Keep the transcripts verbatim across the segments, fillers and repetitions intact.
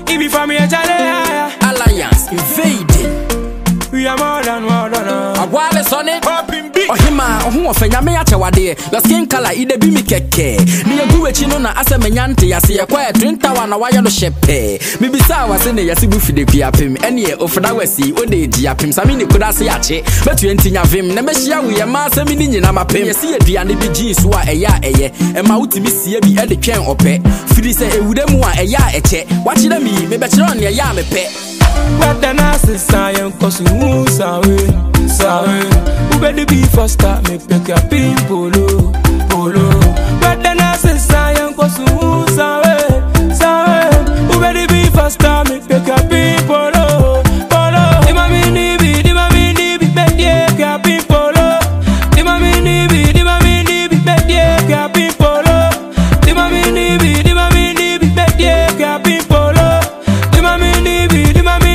If you from here, Charlie. Alliance invading. We are more than more than a wale sonnet. Oh hima, oh who offend me at your day. Your skin color either be me keke. Near do a chino na asa menyante. I see a quiet drink tower na wire no shepe. Maybe sa was in the yasibu for the piapim. Any of that was see o de diapim. Samini could I see a che. But you ain't in your vim. Nemeshia we a mass a mini in my pim. See a diani B G so a ya a ye. And my ultimate see be at the can or pet. Fili say a woodemua a ya a che. Watch it me, maybe on your yam a pet. But the nurses science cause who sawe, sawe. Who better be faster, make pick up in polo, polo. But the nurses science cause who sawe, sawe. Who better be faster, make pick up in polo, polo. Di mami nibi, di mami nibi, pick up in polo. Di mami nibi, di mami nibi, pick up in polo. Di mami nibi, di mami nibi, pick up in polo. Di mami nibi, di mami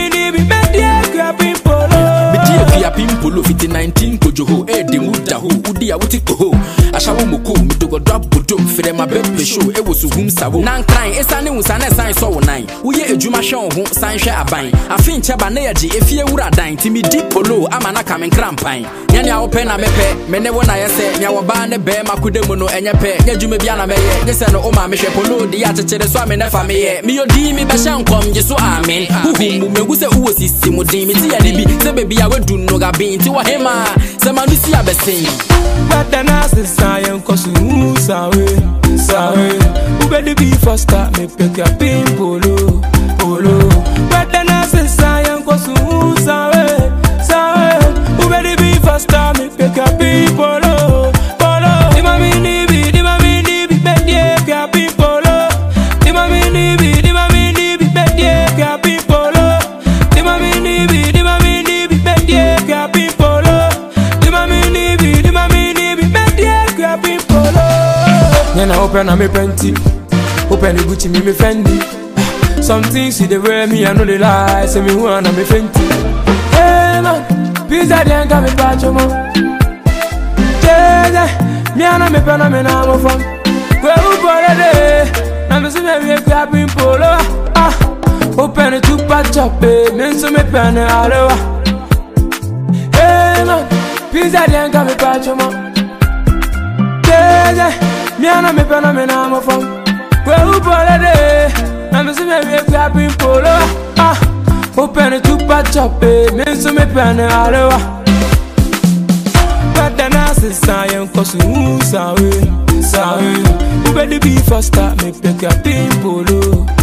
Pimpolo fifty nineteen kojoho e de mudaho udi a wuti koho ashawo moko mi dogo drop bodom fere ma bebe show e wo suhum sawo nan kran esane wusane san so wo nan uye ejuma hwe ho san hwe aban afin cheba na yaji efie wura dan timi deep polo amana kamen krampan nya ne a wo pe na mepe me ne wo na yese nya wo ba ne be makudemu no enye pe nya juma bia na meye ne se no o ma me hwe polo di ya chechere so ame na fa me ye mi odi mi be hye nkom je so amen huhu mu megu se uwo sisi mu din mi ti ya de bi se bebi a wedu no ga bin ti wa hema se manu si abesin. But the nurses science cause who sawe, sawe. Who better be faster, me pick up in polo, polo. But the nurses science cause who sawe, sawe. Who better be faster, me pick up in polo, polo. Di mami nibi, di mami nibi, pick up in polo. Di mami nibi, di mami nibi, pick up in polo. Di mami nibi, di mami nibi, pick up in polo. Di mami nibi, di mami nibi, pick up in polo. Nyana open na me plenty, open the Gucci me me Fendi. Some things see the way me I know the lie, say me wanna me fenty. Hey man, pizza den ka me pacho mo. Jeze, me ana me pena me na mo fam. Kwe u bole de, na me se me me pick in polo. Ah, open the two patch up, me so me pena alewa. Hey man, pizza den ka me pacho mo. Me and me pen me na mo fam. Kwe u bole de, na me se me we pick in polo. Ah, open two patch up, me so me pen alewa. But the nurses science cause who sawe, sawe. Who better be faster, me pick up in polo.